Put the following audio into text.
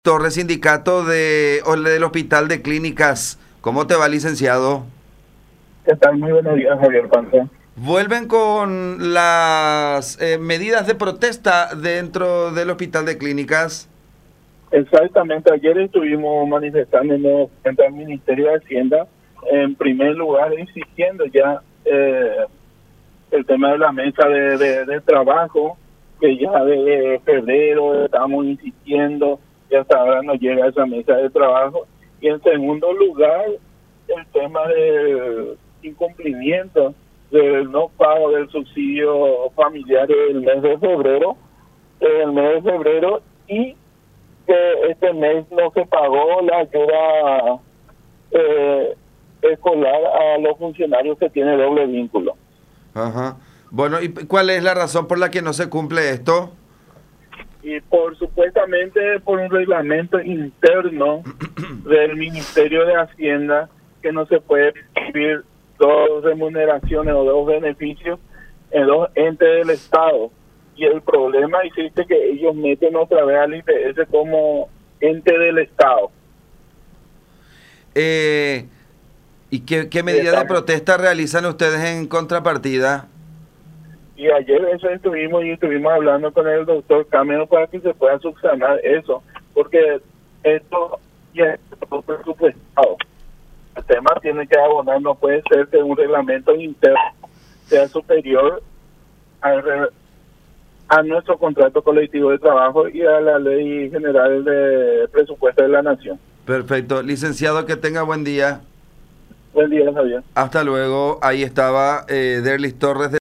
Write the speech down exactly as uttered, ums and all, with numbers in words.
Torres, sindicato de, o del Hospital de Clínicas. ¿Cómo te va, licenciado? ¿Qué tal? Muy buenos días, Javier Panza. Vuelven con las eh, medidas de protesta dentro del Hospital de Clínicas. Exactamente, ayer estuvimos manifestándonos frente al Ministerio de Hacienda, en primer lugar insistiendo ya eh, el tema de la mesa de, de, de trabajo, que ya de febrero estamos insistiendo, y hasta ahora no llega esa mesa de trabajo. Y en segundo lugar, el tema del incumplimiento del no pago del subsidio familiar el mes de febrero, el mes de febrero y que este mes no se pagó la ayuda eh, escolar a los funcionarios que tienen doble vínculo. Ajá. Bueno, ¿y cuál es la razón por la que no se cumple esto? Y por supuestamente por un reglamento interno del Ministerio de Hacienda que no se puede recibir dos remuneraciones o dos beneficios en dos entes del Estado. Y el problema existe que ellos meten otra vez al I P S como ente del Estado. Eh, ¿Y qué, qué medidas de protesta realizan ustedes en contrapartida? Y ayer eso estuvimos y estuvimos hablando con el doctor Camino para que se pueda subsanar eso, porque esto ya es presupuestado. El tema tiene que abonar, no puede ser que un reglamento interno sea superior al, a nuestro contrato colectivo de trabajo y a la ley general de presupuesto de la nación. Perfecto. Licenciado, que tenga buen día. Buen día, Javier. Hasta luego. Ahí estaba eh, Derlis Torres. De